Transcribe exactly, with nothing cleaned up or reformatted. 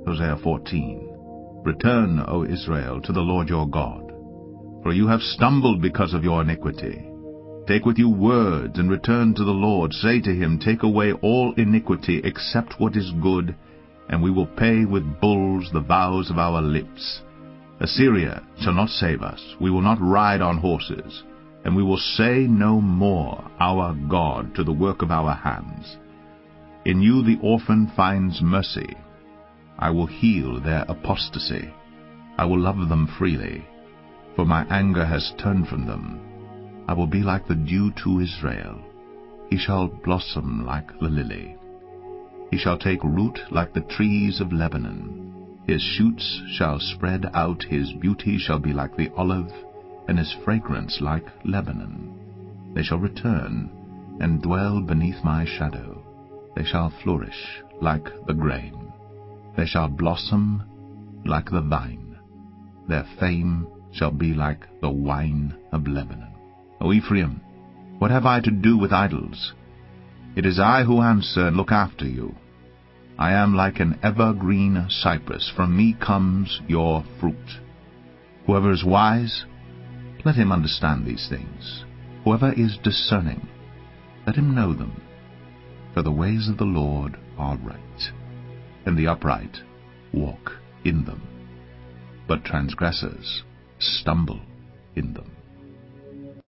Hosea fourteen. Return, O Israel, to the Lord your God, for you have stumbled because of your iniquity. Take with you words, and return to the Lord. Say to him, Take away all iniquity, except what is good, and we will pay with bulls the vows of our lips. Assyria shall not save us. We will not ride on horses, and we will say no more, Our God, to the work of our hands. In you the orphan finds mercy. I will heal their apostasy. I will love them freely, for my anger has turned from them. I will be like the dew to Israel. He shall blossom like the lily. He shall take root like the trees of Lebanon. His shoots shall spread out, his beauty shall be like the olive, and his fragrance like Lebanon. They shall return and dwell beneath my shadow. They shall flourish like the grain. They shall blossom like the vine. Their fame shall be like the wine of Lebanon. O Ephraim, what have I to do with idols? It is I who answer and look after you. I am like an evergreen cypress. From me comes your fruit. Whoever is wise, let him understand these things. Whoever is discerning, let him know them. For the ways of the Lord are right, and the upright walk in them, but transgressors stumble in them.